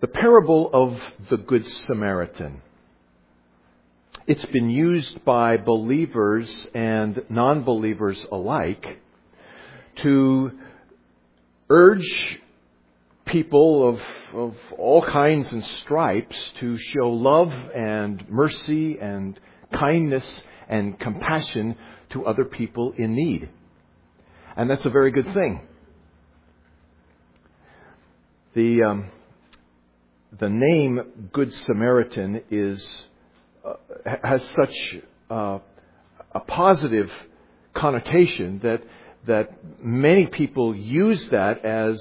The parable of the Good Samaritan. It's been used by believers and non-believers alike to urge people of all kinds and stripes to show love and mercy and kindness and compassion to other people in need. And that's a very good thing. The name Good Samaritan has such a positive connotation that many people use that as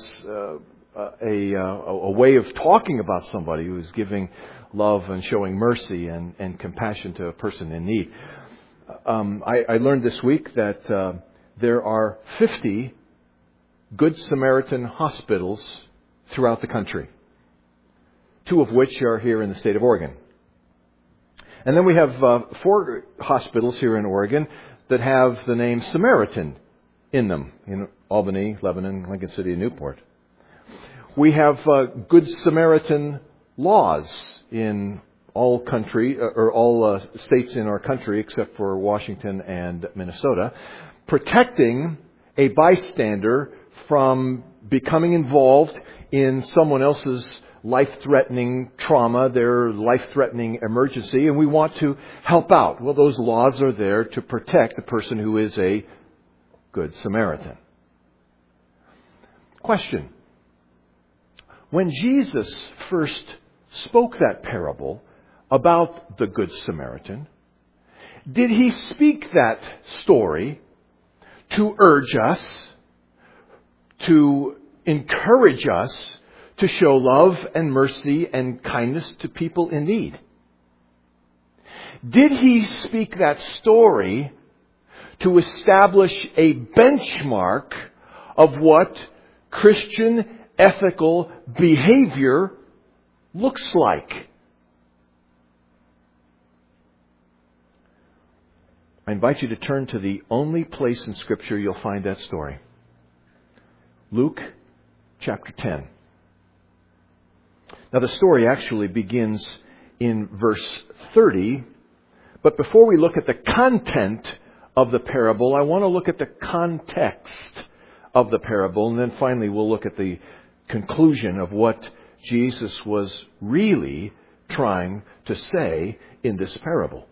a way of talking about somebody who is giving love and showing mercy and compassion to a person in need. I learned this week that there are 50 Good Samaritan hospitals throughout the country, 2 of which are here in the state of Oregon. And then we have 4 hospitals here in Oregon that have the name Samaritan in them, in Albany, Lebanon, Lincoln City, and Newport. We have Good Samaritan laws in all states in our country except for Washington and Minnesota, protecting a bystander from becoming involved in someone else's life-threatening trauma, their life-threatening emergency, and we want to help out. Well, those laws are there to protect the person who is a Good Samaritan. Question. When Jesus first spoke that parable about the Good Samaritan, did he speak that story to urge us, to encourage us to show love and mercy and kindness to people in need? Did he speak that story to establish a benchmark of what Christian ethical behavior looks like? I invite you to turn to the only place in Scripture you'll find that story. Luke chapter 10. Now the story actually begins in verse 30, but before we look at the content of the parable, I want to look at the context of the parable, and then finally we'll look at the conclusion of what Jesus was really trying to say in this parable.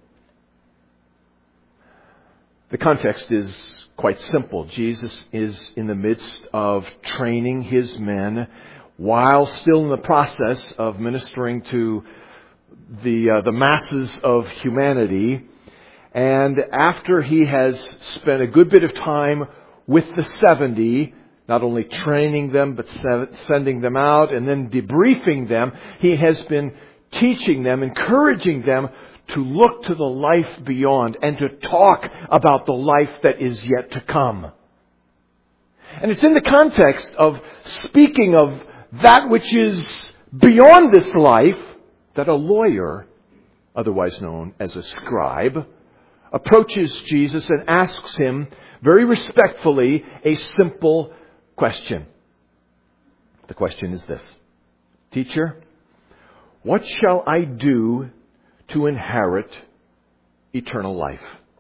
The context is quite simple. Jesus is in the midst of training his men while still in the process of ministering to the masses of humanity. And after he has spent a good bit of time with the 70, not only training them, but sending them out and then debriefing them, he has been teaching them, encouraging them to look to the life beyond and to talk about the life that is yet to come. And it's in the context of speaking of that which is beyond this life that a lawyer, otherwise known as a scribe, approaches Jesus and asks him very respectfully a simple question. The question is this: Teacher, what shall I do to inherit eternal life?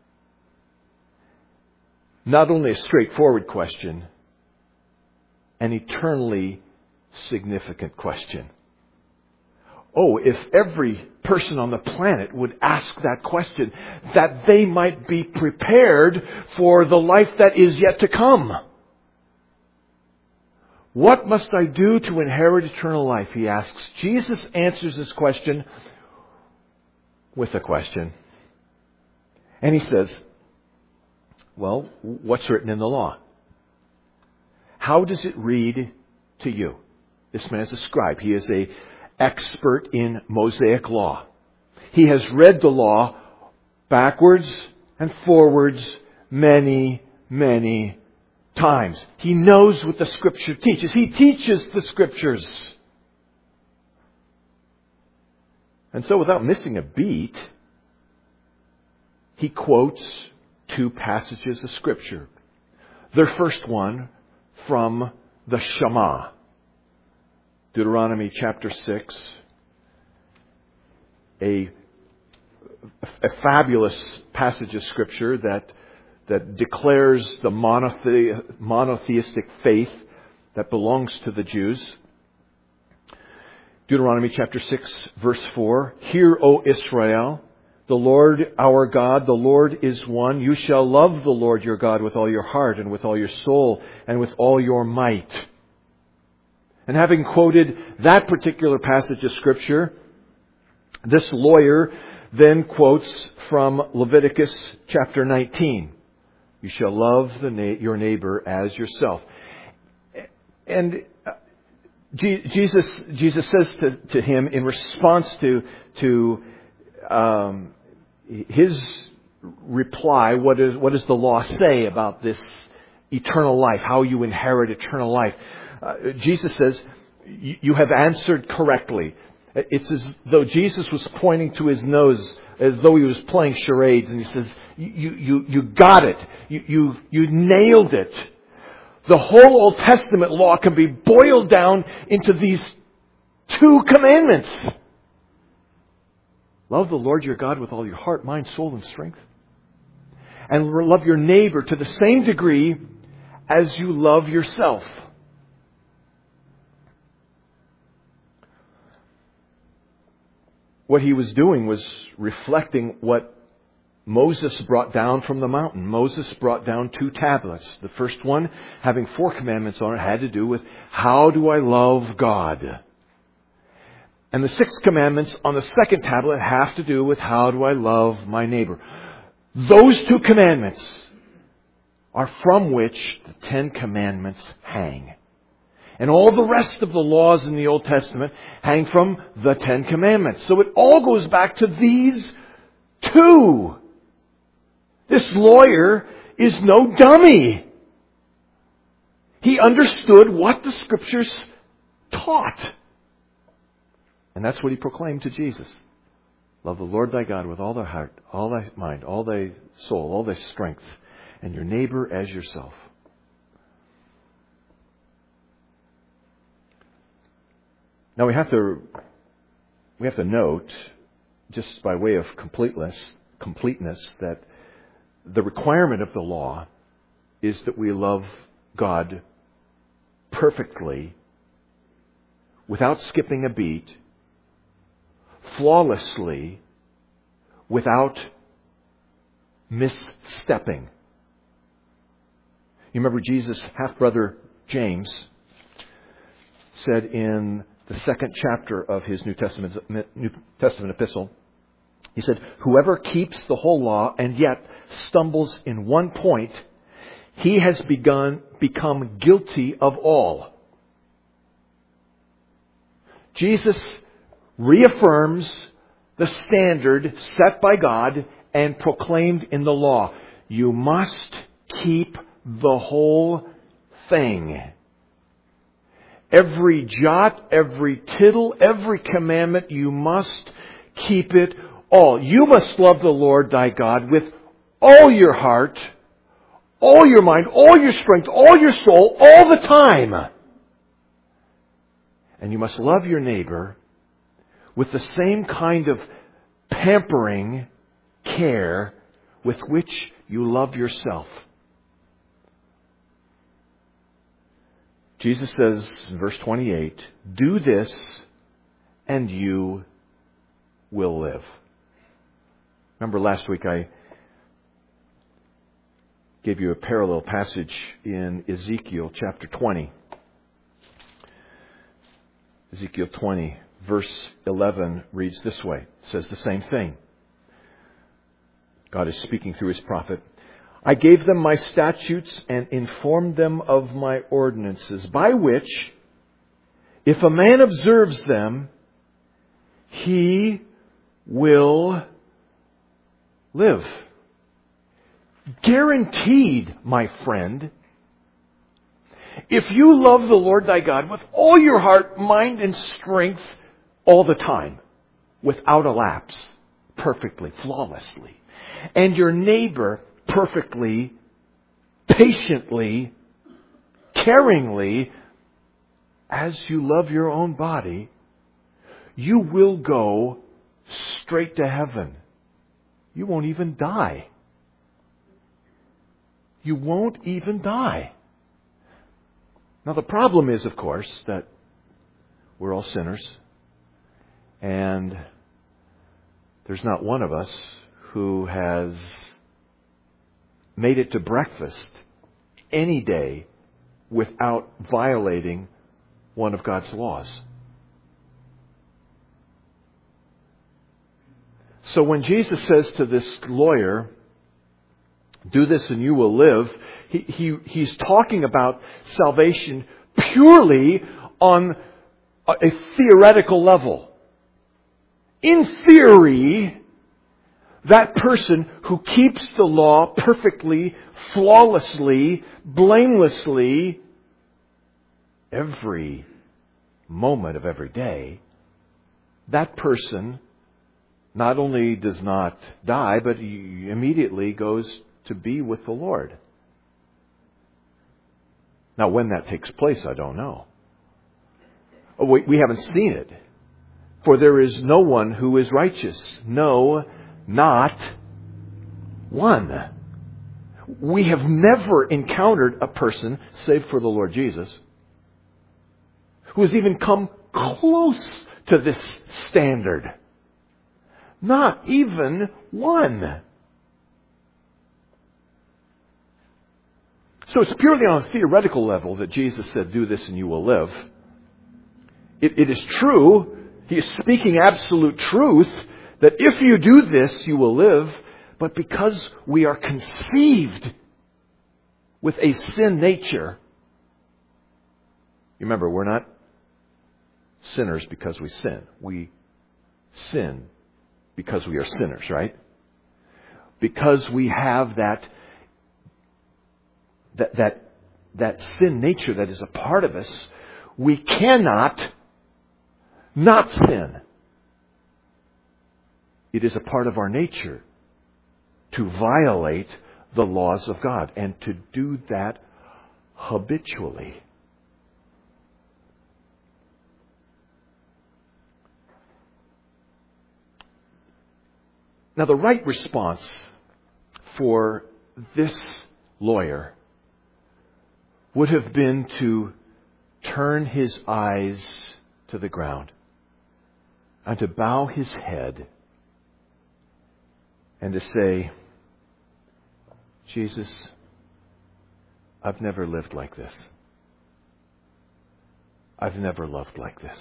Not only a straightforward question, an eternally significant question. Oh, if every person on the planet would ask that question, that they might be prepared for the life that is yet to come. What must I do to inherit eternal life? He asks. Jesus answers this question with a question. And he says, well, what's written in the law? How does it read to you? This man is a scribe. He is an expert in Mosaic law. He has read the law backwards and forwards many, many times. He knows what the Scripture teaches. He teaches the Scriptures. And so without missing a beat, he quotes 2 passages of Scripture. The first one from the Shema. Deuteronomy chapter 6, a fabulous passage of Scripture that declares the monotheistic faith that belongs to the Jews. Deuteronomy chapter 6, verse 4. Hear, O Israel, the Lord our God, the Lord is one. You shall love the Lord your God with all your heart and with all your soul and with all your might. And having quoted that particular passage of Scripture, this lawyer then quotes from Leviticus chapter 19. You shall love your neighbor as yourself. And Jesus says to him in response to his reply, what does the law say about this eternal life, how you inherit eternal life? Jesus says, you have answered correctly. It's as though Jesus was pointing to his nose, as though he was playing charades, and he says, you got it. You nailed it. The whole Old Testament law can be boiled down into these two commandments. Love the Lord your God with all your heart, mind, soul, and strength. And love your neighbor to the same degree as you love yourself. What he was doing was reflecting what Moses brought down from the mountain. Moses brought down 2 tablets. The first one, having 4 commandments on it, had to do with how do I love God? And the 6 commandments on the second tablet have to do with how do I love my neighbor? Those 2 commandments are from which the 10 commandments hang. And all the rest of the laws in the Old Testament hang from the 10 commandments. So it all goes back to these 2. This lawyer is no dummy. He understood what the Scriptures taught. And that's what he proclaimed to Jesus. Love the Lord thy God with all thy heart, all thy mind, all thy soul, all thy strength, and your neighbor as yourself. Now we have to note, just by way of completeness, that the requirement of the law is that we love God perfectly, without skipping a beat, flawlessly, without misstepping. You remember Jesus' half-brother James said in the 2nd chapter of his New Testament epistle, he said, whoever keeps the whole law and yet stumbles in one point, he has become guilty of all. Jesus reaffirms the standard set by God and proclaimed in the law. You must keep the whole thing. Every jot, every tittle, every commandment, you must keep it all. You must love the Lord thy God with all your heart, all your mind, all your strength, all your soul, all the time. And you must love your neighbor with the same kind of pampering care with which you love yourself. Jesus says in verse 28, do this and you will live. Remember last week I gave you a parallel passage in Ezekiel chapter 20. Ezekiel 20, verse 11 reads this way. It says the same thing. God is speaking through His prophet. I gave them my statutes and informed them of my ordinances, by which, if a man observes them, he will live. Guaranteed, my friend. If you love the Lord thy God with all your heart, mind, and strength all the time, without a lapse, perfectly, flawlessly, and your neighbor perfectly, patiently, caringly, as you love your own body, you will go straight to heaven. You won't even die. You won't even die. Now the problem is, of course, that we're all sinners. And there's not one of us who has made it to breakfast any day without violating one of God's laws. So when Jesus says to this lawyer, do this and you will live, he's talking about salvation purely on a theoretical level. In theory, that person who keeps the law perfectly, flawlessly, blamelessly, every moment of every day, that person not only does not die, but he immediately goes to be with the Lord. Now, when that takes place, I don't know. We haven't seen it. For there is no one who is righteous. No, not one. We have never encountered a person, save for the Lord Jesus, who has even come close to this standard. Not even one. So it's purely on a theoretical level that Jesus said, do this and you will live. It is true, he is speaking absolute truth, that if you do this, you will live. But because we are conceived with a sin nature, remember, we're not sinners because we sin. We sin because we are sinners, right? Because we have that sin nature that is a part of us, we cannot not sin. It is a part of our nature to violate the laws of God and to do that habitually. Now, the right response for this lawyer would have been to turn his eyes to the ground and to bow his head and to say, Jesus, I've never lived like this. I've never loved like this.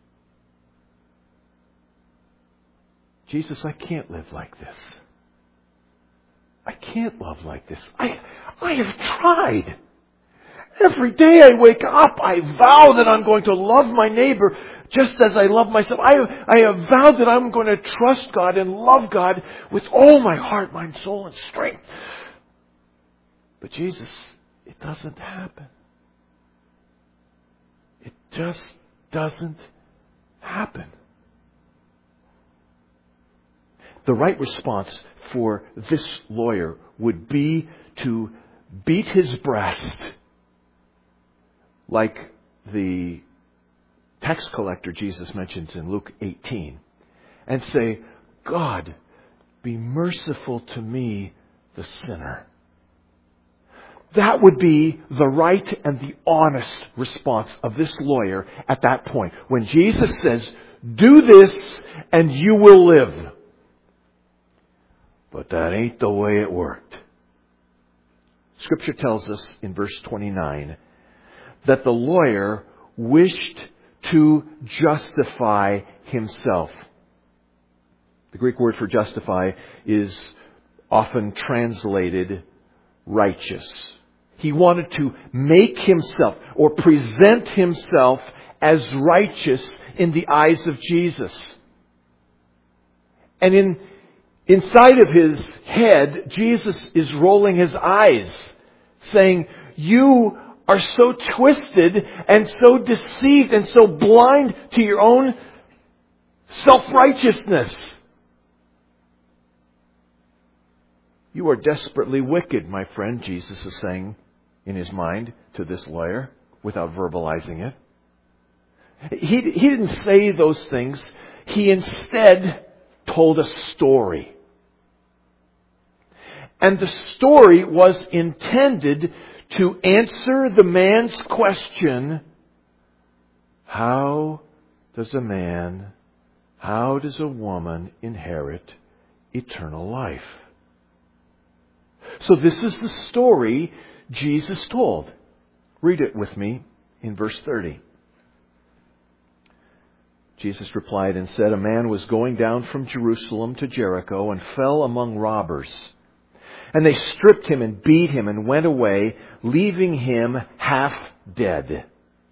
Jesus, I can't live like this. I can't love like this. I have tried. Every day I wake up, I vow that I'm going to love my neighbor just as I love myself. I have vowed that I'm going to trust God and love God with all my heart, mind, soul, and strength. But Jesus, it doesn't happen. It just doesn't happen. The right response for this lawyer would be to beat his breast like the tax collector Jesus mentions in Luke 18 and say, God, be merciful to me, the sinner. That would be the right and the honest response of this lawyer at that point. When Jesus says, do this and you will live. But that ain't the way it worked. Scripture tells us in verse 29 that the lawyer wished to justify himself. The Greek word for justify is often translated righteous. He wanted to make himself or present himself as righteous in the eyes of Jesus. And inside of his head, Jesus is rolling his eyes, saying, you are so twisted and so deceived and so blind to your own self-righteousness. You are desperately wicked, my friend, Jesus is saying in his mind to this lawyer without verbalizing it. He didn't say those things. He instead told a story. And the story was intended to answer the man's question, how does a woman inherit eternal life? So this is the story Jesus told. Read it with me in verse 30. Jesus replied and said, a man was going down from Jerusalem to Jericho and fell among robbers. And they stripped him and beat him and went away, leaving him half dead.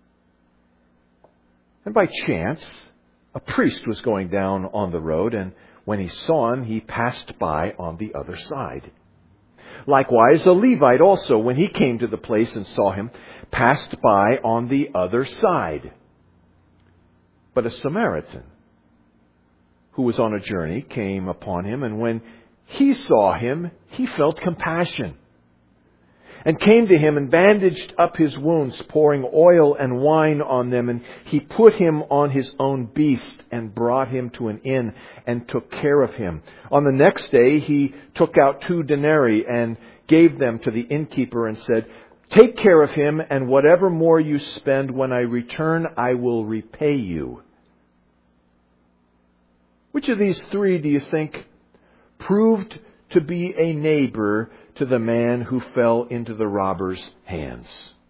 And by chance, a priest was going down on the road, and when he saw him, he passed by on the other side. Likewise, a Levite also, when he came to the place and saw him, passed by on the other side. But a Samaritan, who was on a journey, came upon him, and when he saw him, he felt compassion, and came to him and bandaged up his wounds, pouring oil and wine on them. And he put him on his own beast and brought him to an inn and took care of him. On the next day he took out 2 denarii and gave them to the innkeeper and said, take care of him, and whatever more you spend, when I return, I will repay you. Which of these 3 do you think proved to be a neighbor to the man who fell into the robber's hands?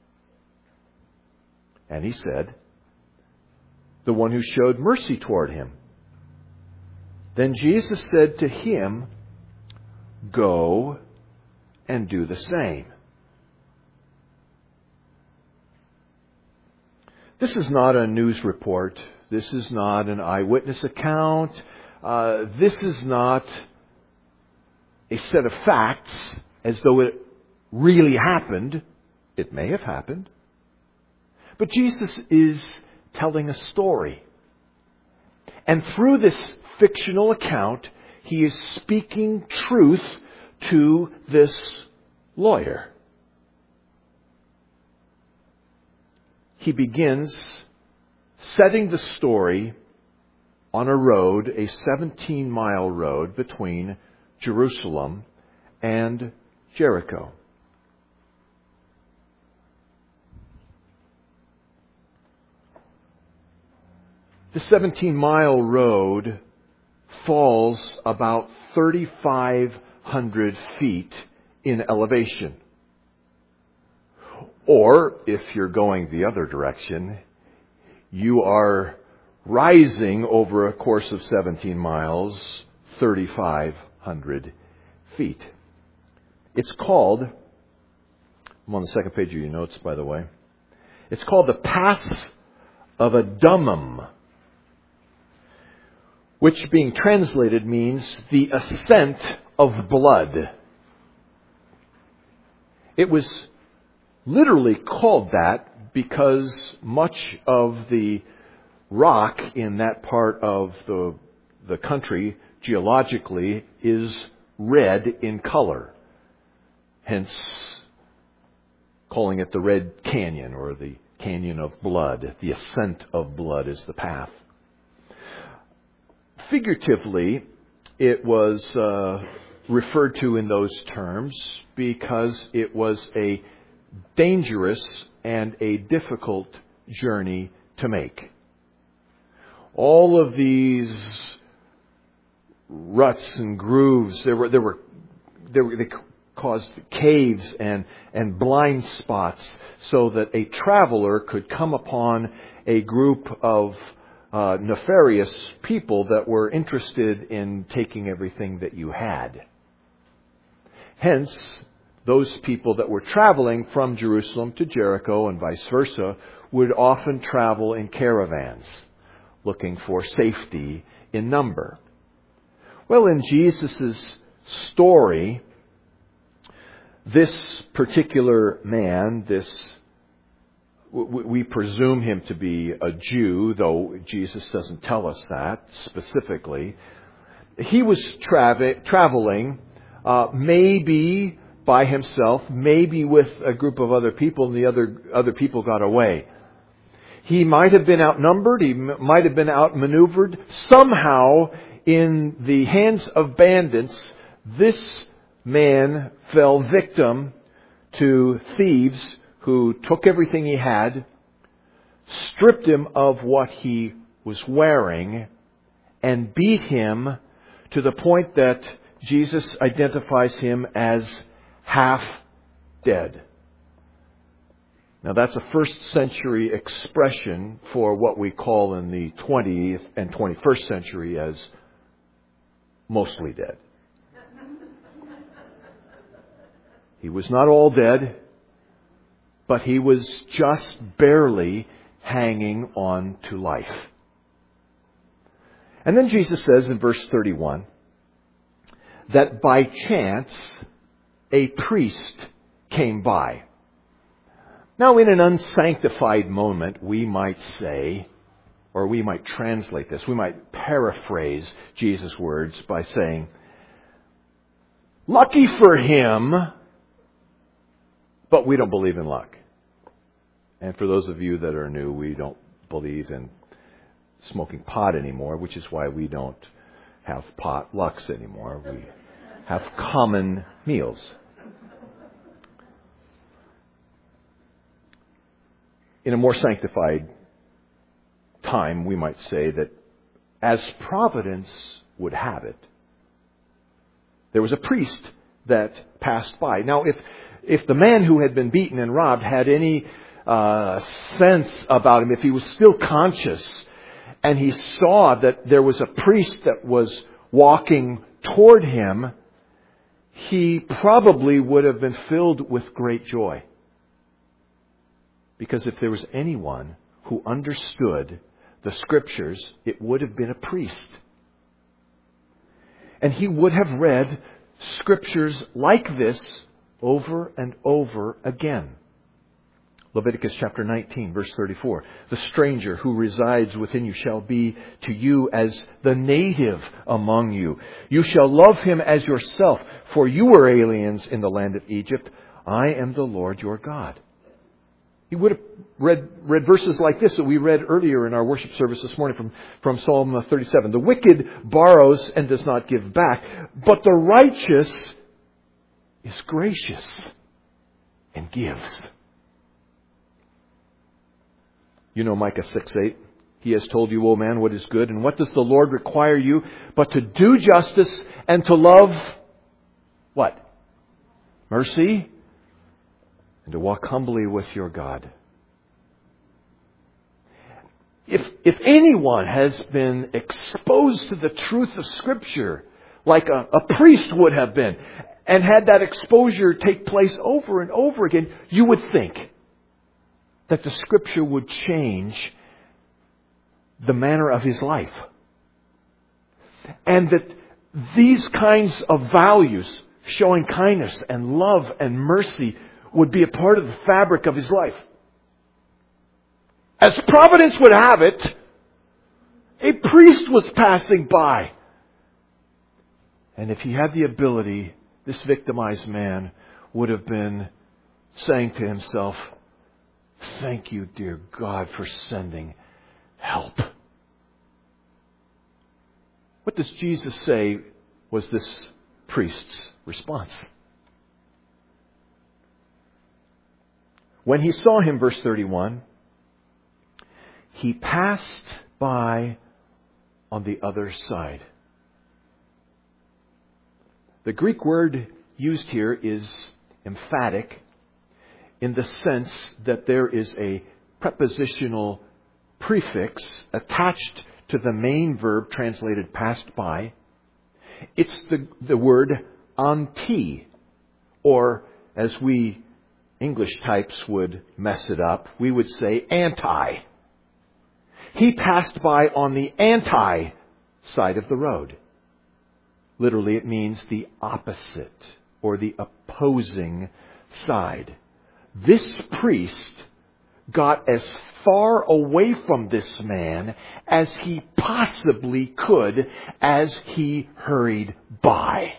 And he said, the one who showed mercy toward him. Then Jesus said to him, go and do the same. This is not a news report. This is not an eyewitness account. This is not a set of facts as though it really happened. It may have happened. But Jesus is telling a story. And through this fictional account, he is speaking truth to this lawyer. He begins setting the story on a road, a 17-mile road between Jerusalem and Jericho. The 17-mile road falls about 3,500 feet in elevation. Or, if you're going the other direction, you are rising over a course of 17 miles, 3,500 feet. It's called, I'm on the second page of your notes, by the way. It's called the Pass of Adummim, which being translated means the ascent of blood. It was literally called that because much of the rock in that part of the country geologically is red in color. Hence, calling it the Red Canyon or the Canyon of Blood. The ascent of blood is the path. Figuratively, it was referred to in those terms because it was a dangerous and a difficult journey to make. All of these ruts and grooves, they caused caves and blind spots so that a traveler could come upon a group of nefarious people that were interested in taking everything that you had. Hence, those people that were traveling from Jerusalem to Jericho and vice versa would often travel in caravans, looking for safety in number. Well, in Jesus' story, this particular man, we presume him to be a Jew, though Jesus doesn't tell us that specifically. He was traveling, maybe by himself, maybe with a group of other people, and the other people got away. He might have been outnumbered. He might have been outmaneuvered. Somehow, in the hands of bandits, this man fell victim to thieves who took everything he had, stripped him of what he was wearing, and beat him to the point that Jesus identifies him as half dead. Now that's a first century expression for what we call in the 20th and 21st century as mostly dead. He was not all dead, but he was just barely hanging on to life. And then Jesus says in verse 31 that by chance a priest came by. Now, in an unsanctified moment, we might say, or we might translate this, we might paraphrase Jesus' words by saying, lucky for him, but we don't believe in luck. And for those of you that are new, we don't believe in smoking pot anymore, which is why we don't have potlucks anymore. We have common meals. In a more sanctified time, we might say that as providence would have it, there was a priest that passed by. Now, if the man who had been beaten and robbed had any sense about him, if he was still conscious, and he saw that there was a priest that was walking toward him, he probably would have been filled with great joy. Because if there was anyone who understood the Scriptures, it would have been a priest. And he would have read Scriptures like this over and over again. Leviticus chapter 19, verse 34. The stranger who resides within you shall be to you as the native among you. You shall love him as yourself, for you were aliens in the land of Egypt. I am the Lord your God. He would have read verses like this that we read earlier in our worship service this morning from Psalm 37. The wicked borrows and does not give back, but the righteous is gracious and gives. You know Micah 6:8. He has told you, O man, what is good, and what does the Lord require you but to do justice and to love what? Mercy, and to walk humbly with your God. If anyone has been exposed to the truth of Scripture, like a priest would have been, and had that exposure take place over and over again, you would think that the Scripture would change the manner of his life. And that these kinds of values, showing kindness and love and mercy, would be a part of the fabric of his life. As providence would have it, a priest was passing by. And if he had the ability, this victimized man would have been saying to himself, thank you, dear God, for sending help. What does Jesus say was this priest's response? When he saw him, verse 31, he passed by on the other side. The Greek word used here is emphatic in the sense that there is a prepositional prefix attached to the main verb translated passed by. It's the word anti, or as we English types would mess it up, we would say anti. He passed by on the anti side of the road. Literally, it means the opposite or the opposing side. This priest got as far away from this man as he possibly could as he hurried by.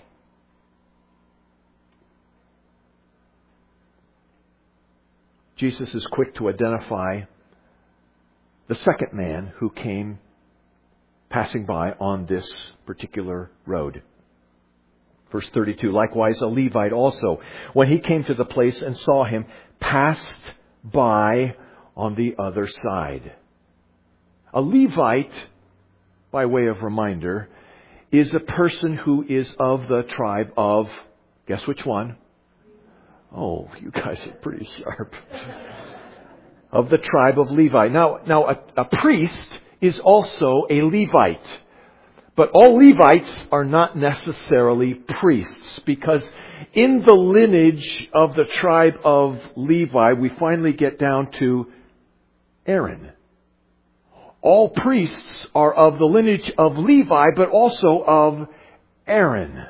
Jesus is quick to identify the second man who came passing by on this particular road. Verse 32, likewise a Levite also, when he came to the place and saw him, passed by on the other side. A Levite, by way of reminder, is a person who is of the tribe of, guess which one? Oh, you guys are pretty sharp. Of the tribe of Levi. Now a priest is also a Levite. But all Levites are not necessarily priests, because in the lineage of the tribe of Levi, we finally get down to Aaron. All priests are of the lineage of Levi, but also of Aaron.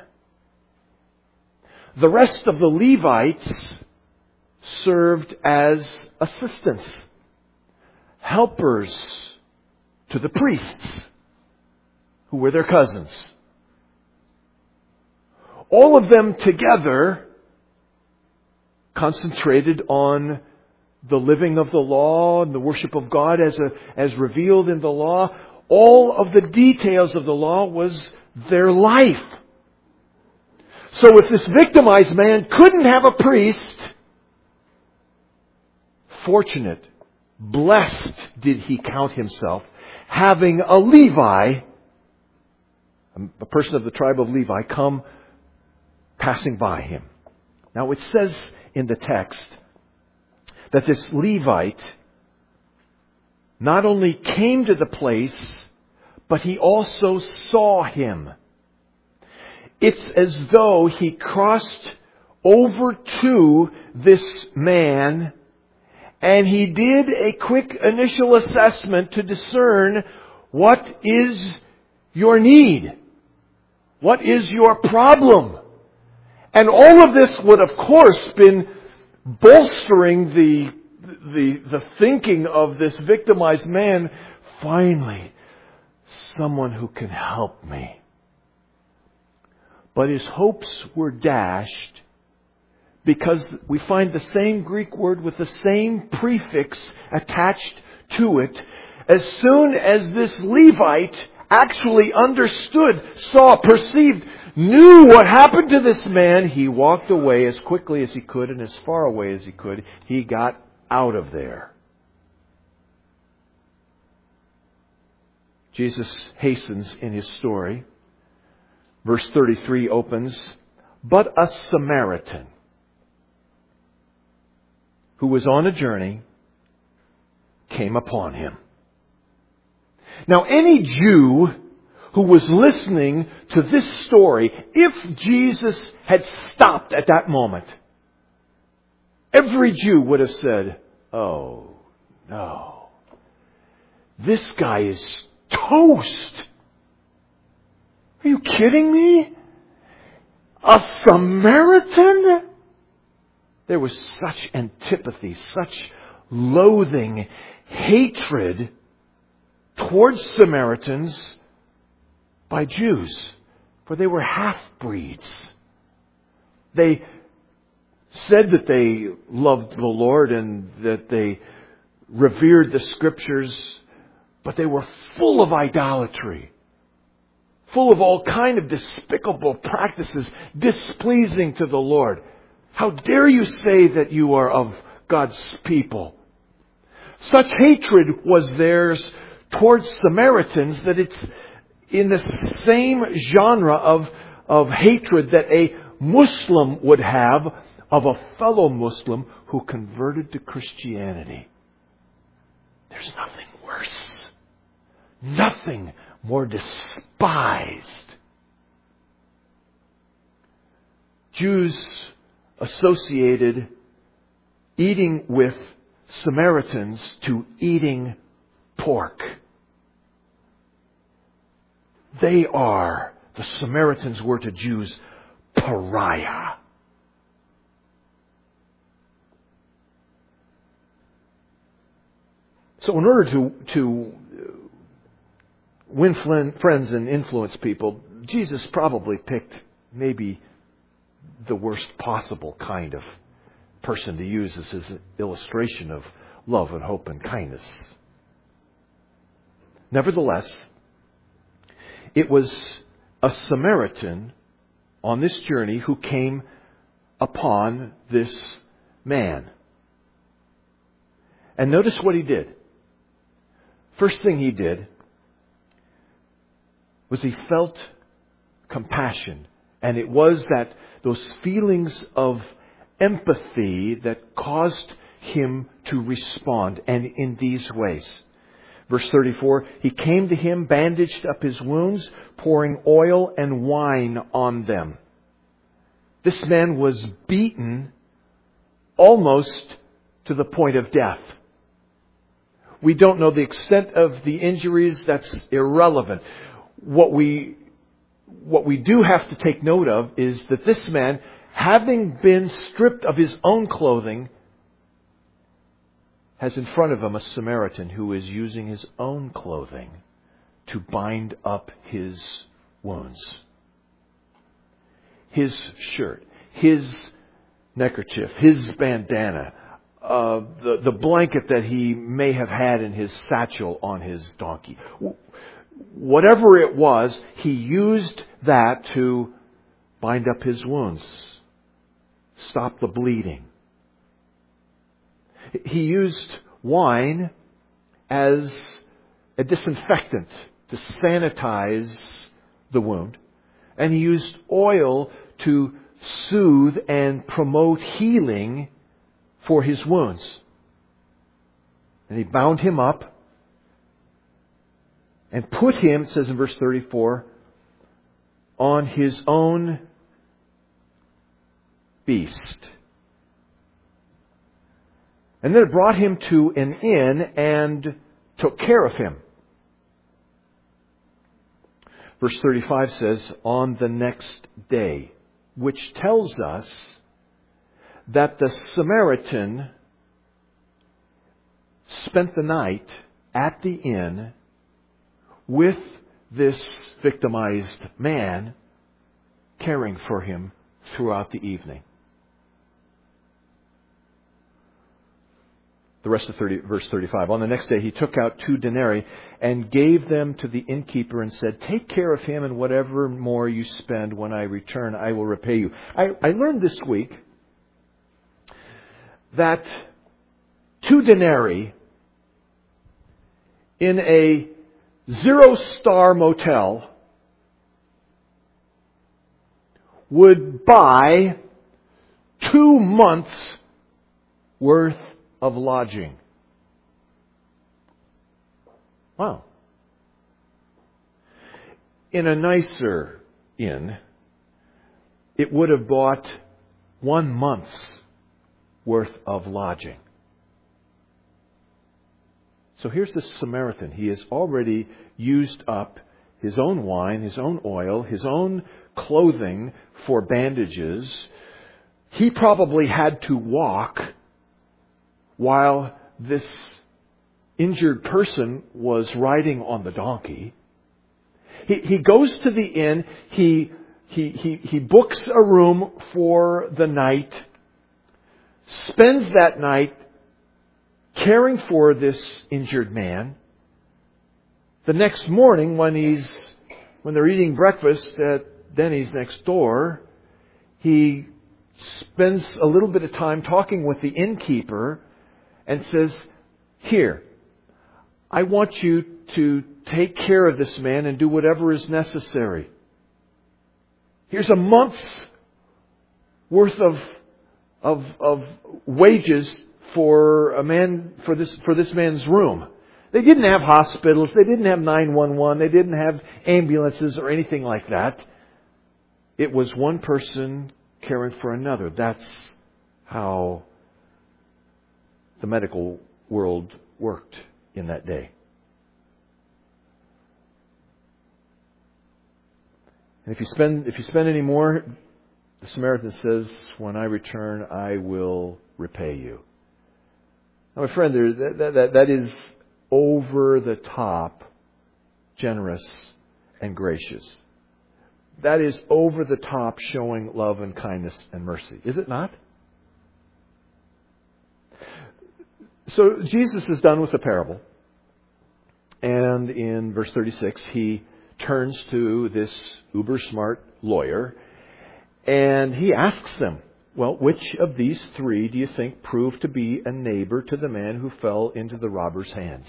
The rest of the Levites served as assistants, helpers to the priests, who were their cousins. All of them together concentrated on the living of the law and the worship of God as revealed in the law. All of the details of the law was their life. So if this victimized man couldn't have a priest, fortunate, blessed did he count himself, having a Levi, a person of the tribe of Levi, come passing by him. Now it says in the text that this Levite not only came to the place, but he also saw him. It's as though he crossed over to this man and he did a quick initial assessment to discern what is your need. What is your problem? And all of this would, of course, been bolstering the thinking of this victimized man. Finally, someone who can help me. But his hopes were dashed because we find the same Greek word with the same prefix attached to it. As soon as this Levite actually understood, saw, perceived, knew what happened to this man, he walked away as quickly as he could and as far away as he could. He got out of there. Jesus hastens in his story. Verse 33 opens, but a Samaritan who was on a journey came upon him. Now, any Jew who was listening to this story, if Jesus had stopped at that moment, every Jew would have said, oh, no. This guy is toast. Are you kidding me? A Samaritan? There was such antipathy, such loathing, hatred towards Samaritans by Jews, for they were half-breeds. They said that they loved the Lord and that they revered the Scriptures, but they were full of idolatry, full of all kind of despicable practices, displeasing to the Lord. How dare you say that you are of God's people? Such hatred was theirs towards Samaritans that it's in the same genre of hatred that a Muslim would have of a fellow Muslim who converted to Christianity. There's nothing worse. Nothing more despised. Jews associated eating with Samaritans to eating pork. The Samaritans were to Jews pariah. So in order to win friends and influence people, Jesus probably picked maybe the worst possible kind of person to use as his illustration of love and hope and kindness. Nevertheless, it was a Samaritan on this journey who came upon this man. And notice what he did. First thing he did was he felt compassion. And it was that those feelings of empathy that caused him to respond, and in these ways. Verse 34, he came to him, bandaged up his wounds, pouring oil and wine on them. This man was beaten almost to the point of death. We don't know the extent of the injuries. That's irrelevant. What we do have to take note of is that this man, having been stripped of his own clothing, has in front of him a Samaritan who is using his own clothing to bind up his wounds. His shirt, his neckerchief, his bandana, the blanket that he may have had in his satchel on his donkey. Whatever it was, he used that to bind up his wounds, stop the bleeding. He used wine as a disinfectant to sanitize the wound. And he used oil to soothe and promote healing for his wounds. And he bound him up and put him, it says in verse 34, on his own beast. And then it brought him to an inn and took care of him. Verse 35 says, on the next day, which tells us that the Samaritan spent the night at the inn with this victimized man, caring for him throughout the evening. The rest of verse 35. On the next day he took out 2 denarii and gave them to the innkeeper and said, take care of him, and whatever more you spend, when I return, I will repay you. I learned this week that 2 denarii in a 0-star motel would buy 2 months worth of lodging. Wow. In a nicer inn, it would have bought 1 month's worth of lodging. So here's the Samaritan. He has already used up his own wine, his own oil, his own clothing for bandages. He probably had to walk while this injured person was riding on the donkey. He goes to the inn. He books a room for the night, spends that night caring for this injured man. The next morning, when they're eating breakfast at Denny's next door, he spends a little bit of time talking with the innkeeper and says, here, I want you to take care of this man and do whatever is necessary. Here's a month's worth of wages for a man, for this man's room. They didn't have hospitals, they didn't have 911, they didn't have ambulances or anything like that. It was one person caring for another. That's how the medical world worked in that day. And if you spend any more, the Samaritan says, when I return, I will repay you. Now, my friend, that is over the top, generous and gracious. That is over the top, showing love and kindness and mercy. Is it not? So Jesus is done with the parable. And in verse 36, he turns to this uber smart lawyer and he asks them, well, which of these three do you think proved to be a neighbor to the man who fell into the robber's hands?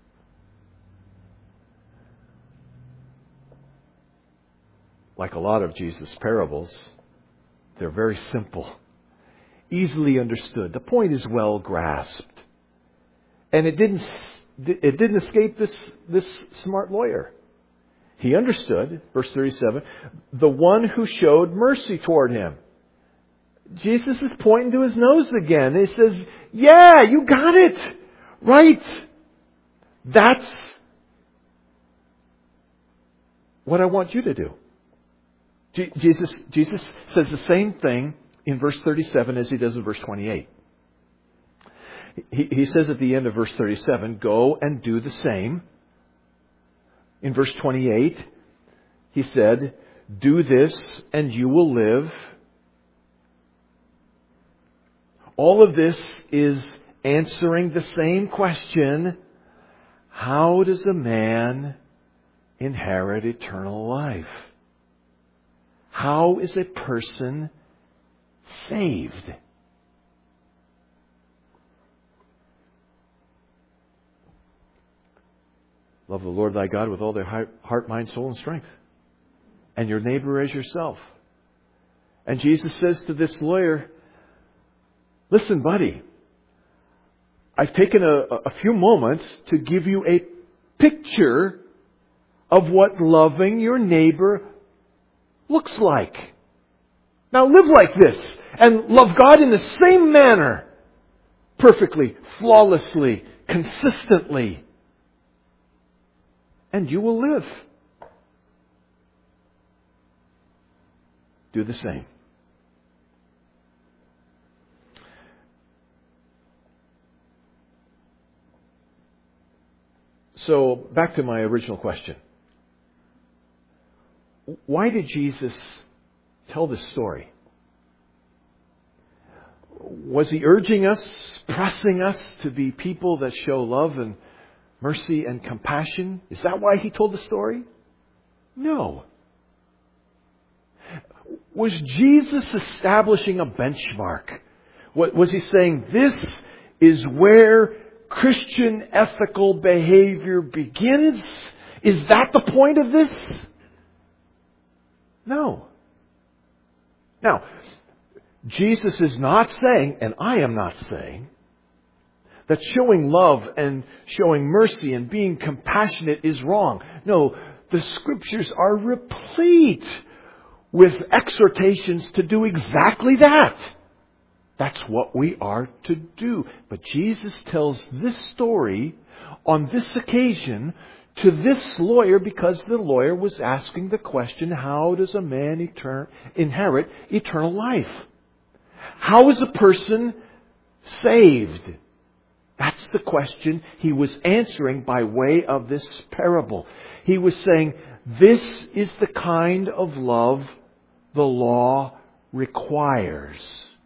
Like a lot of Jesus' parables, they're very simple, easily understood. The point is well grasped. And it didn't escape this smart lawyer. He understood, verse 37, the one who showed mercy toward him. Jesus is pointing to his nose again. He says, yeah, you got it. Right. That's what I want you to do. Jesus says the same thing in verse 37 as he does in verse 28. He says at the end of verse 37, go and do the same. In verse 28, he said, do this and you will live. All of this is answering the same question. How does a man inherit eternal life? How is a person saved? Love the Lord thy God with all thy heart, mind, soul, and strength. And your neighbor as yourself. And Jesus says to this lawyer, listen, buddy, I've taken a few moments to give you a picture of what loving your neighbor looks like. Now live like this and love God in the same manner. Perfectly, flawlessly, consistently. And you will live. Do the same. So, back to my original question. Why did Jesus tell this story? Was he urging us, pressing us to be people that show love and mercy and compassion? Is that why he told the story? No. Was Jesus establishing a benchmark? Was he saying this is where Christian ethical behavior begins? Is that the point of this? No. Now, Jesus is not saying, and I am not saying, that showing love and showing mercy and being compassionate is wrong. No, the Scriptures are replete with exhortations to do exactly that. That's what we are to do. But Jesus tells this story on this occasion to this lawyer because the lawyer was asking the question, how does a man inherit eternal life? How is a person saved? That's the question he was answering by way of this parable. He was saying, this is the kind of love the law requires.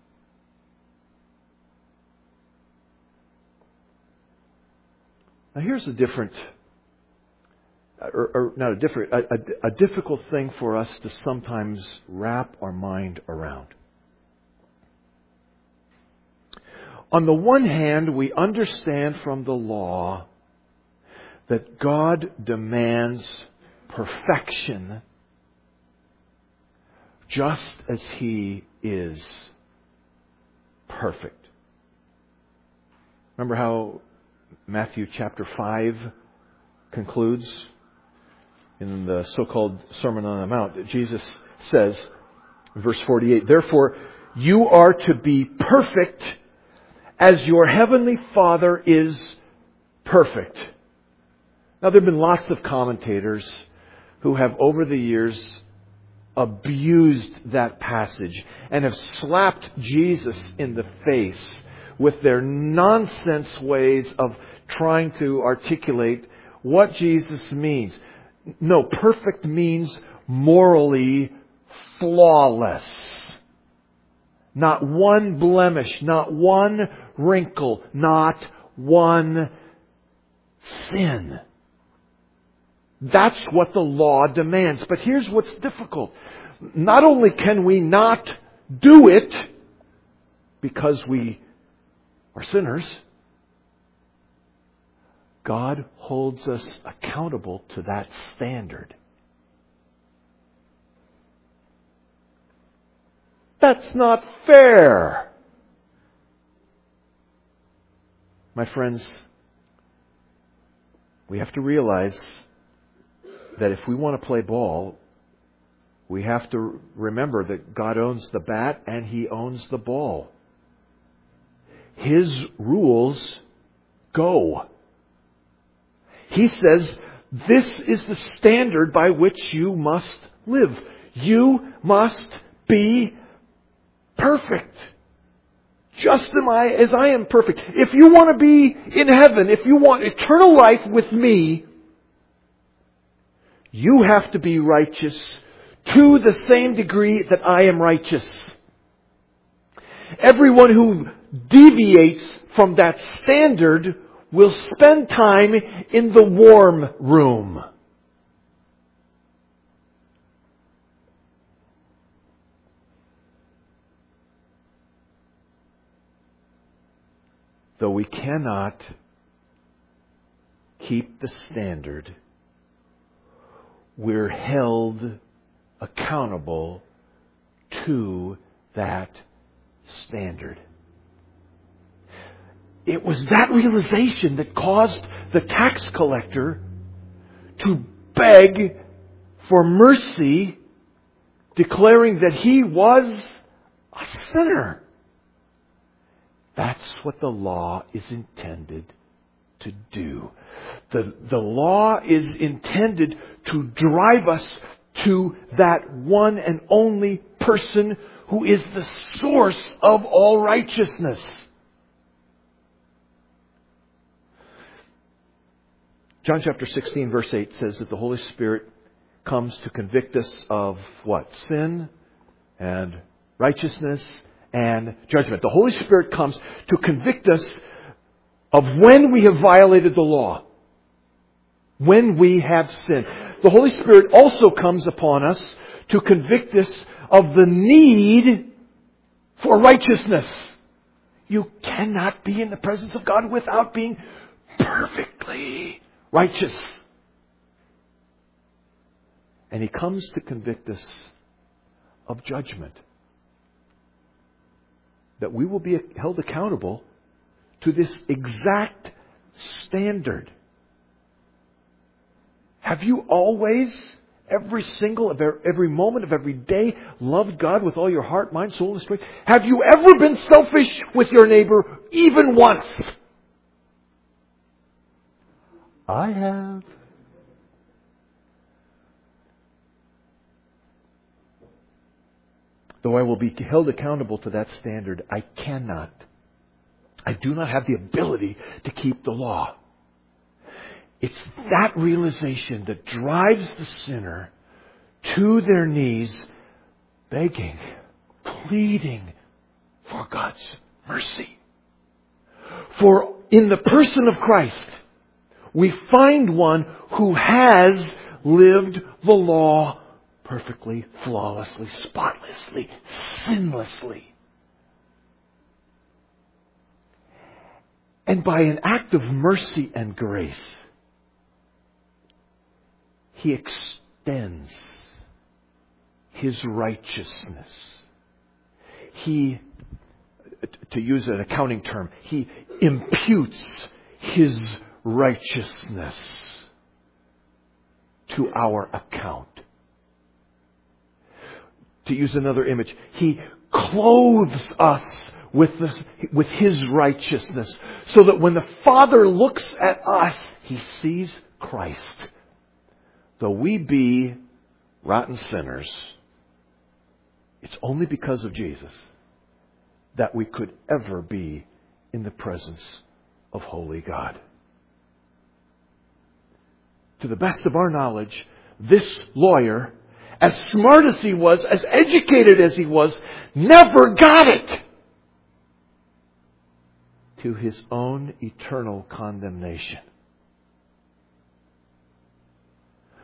Now here's a difficult thing for us to sometimes wrap our mind around. On the one hand, we understand from the law that God demands perfection just as He is perfect. Remember how Matthew chapter 5 concludes in the so-called Sermon on the Mount. Jesus says, verse 48, therefore you are to be perfect as your heavenly Father is perfect. Now there have been lots of commentators who have over the years abused that passage and have slapped Jesus in the face with their nonsense ways of trying to articulate what Jesus means. No, perfect means morally flawless. Not one blemish, not one wrinkle, not one sin. That's what the law demands. But here's what's difficult. Not only can we not do it because we are sinners, God holds us accountable to that standard. That's not fair. My friends, we have to realize that if we want to play ball, we have to remember that God owns the bat and He owns the ball. His rules go. He says, this is the standard by which you must live. You must be perfect. Just as I am perfect. If you want to be in heaven, if you want eternal life with me, you have to be righteous to the same degree that I am righteous. Everyone who deviates from that standard will spend time in the warm room. Though we cannot keep the standard, we're held accountable to that standard. It was that realization that caused the tax collector to beg for mercy, declaring that he was a sinner. That's what the law is intended to do. The law is intended to drive us to that one and only person who is the source of all righteousness. John chapter 16 verse 8 says that the Holy Spirit comes to convict us of what? Sin and righteousness and judgment. The Holy Spirit comes to convict us of when we have violated the law. When we have sinned. The Holy Spirit also comes upon us to convict us of the need for righteousness. You cannot be in the presence of God without being perfectly righteous. And He comes to convict us of judgment. That we will be held accountable to this exact standard. Have you always, every moment of every day, loved God with all your heart, mind, soul, and strength? Have you ever been selfish with your neighbor even once? I have. Though I will be held accountable to that standard, I do not have the ability to keep the law. It's that realization that drives the sinner to their knees, begging, pleading for God's mercy. For in the person of Christ, we find one who has lived the law perfectly, flawlessly, spotlessly, sinlessly. And by an act of mercy and grace, He extends His righteousness. He, to use an accounting term, He imputes His righteousness to our account. To use another image, He clothes us with His righteousness, so that when the Father looks at us, He sees Christ. Though we be rotten sinners, it's only because of Jesus that we could ever be in the presence of holy God. To the best of our knowledge, this lawyer, as smart as he was, as educated as he was, never got it. To his own eternal condemnation.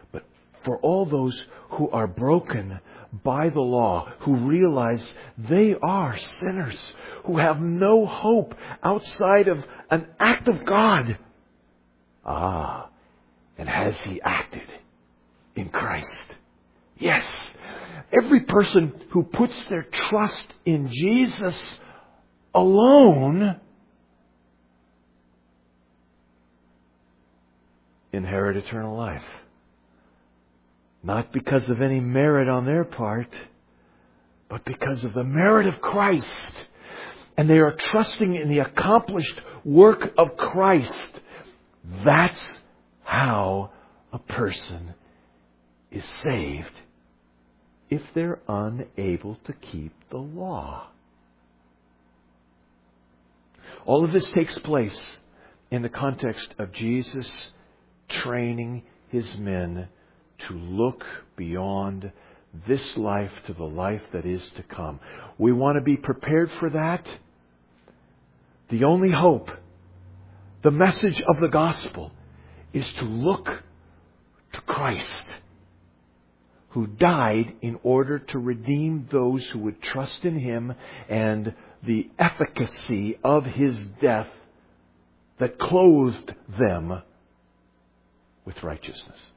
for all those who are broken by the law, who realize they are sinners, who have no hope outside of an act of God. Ah, and has He acted in Christ? Yes. Every person who puts their trust in Jesus alone inherit eternal life. Not because of any merit on their part, but because of the merit of Christ. And they are trusting in the accomplished work of Christ. That's how a person is saved if they're unable to keep the law. All of this takes place in the context of Jesus training His men to look beyond this life to the life that is to come. We want to be prepared for that. The only hope, the message of the gospel, is to look to Christ, who died in order to redeem those who would trust in Him, and the efficacy of His death that clothed them with righteousness.